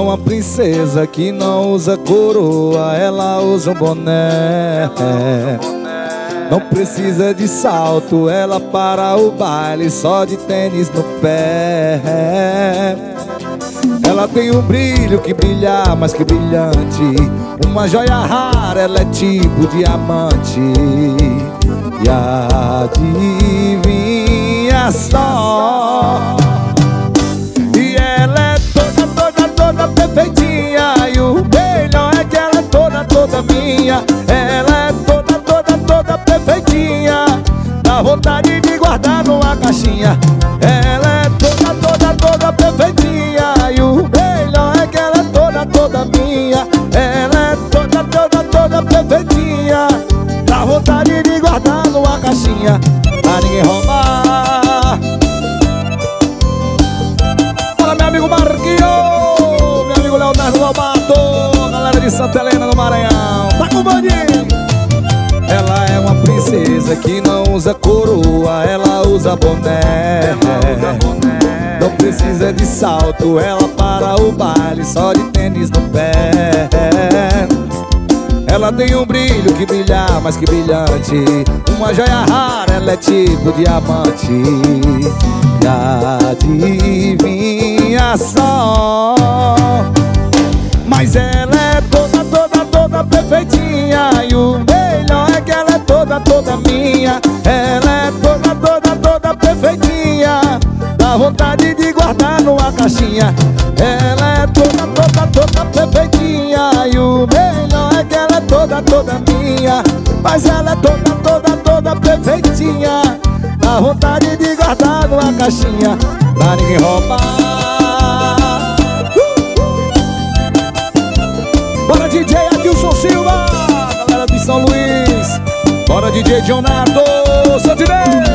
uma princesa que não usa coroa, ela usa um boné. Não precisa de salto, ela para o baile só de tênis no pé. Ela tem um brilho que brilha mais que brilhante, uma joia rara, ela é tipo diamante. E adivinha só, e ela é toda perfeitinha, e o melhor é que ela é toda minha. Ela é toda perfeitinha, dá vontade de guardar numa caixinha. Ela é toda perfeitinha, e o melhor é que ela é toda minha. Ela é toda perfeitinha, dá vontade de guardar numa caixinha pra ninguém roubar. Fala, meu amigo Marquinho, meu amigo Leonardo Lobato, galera de Santa Helena do Maranhão, tá com o bandinho. Ela é uma princesa que não usa coroa, ela usa boné. Não precisa de salto, ela para o baile só de tênis no pé. Ela tem um brilho que brilha mais que brilhante, uma joia rara, ela é tipo diamante. E adivinha só, mas ela é toda perfeitinha, e o melhor é que ela é toda minha. Ela é toda perfeitinha, dá vontade de guardar numa caixinha. Ela é toda perfeitinha, e o melhor é que ela é toda minha. Mas ela é toda perfeitinha, dá vontade de guardar numa caixinha pra ninguém roubar. Bora DJ Adilson Silva, galera de São Luís. Bora DJ Leonardo Santinês.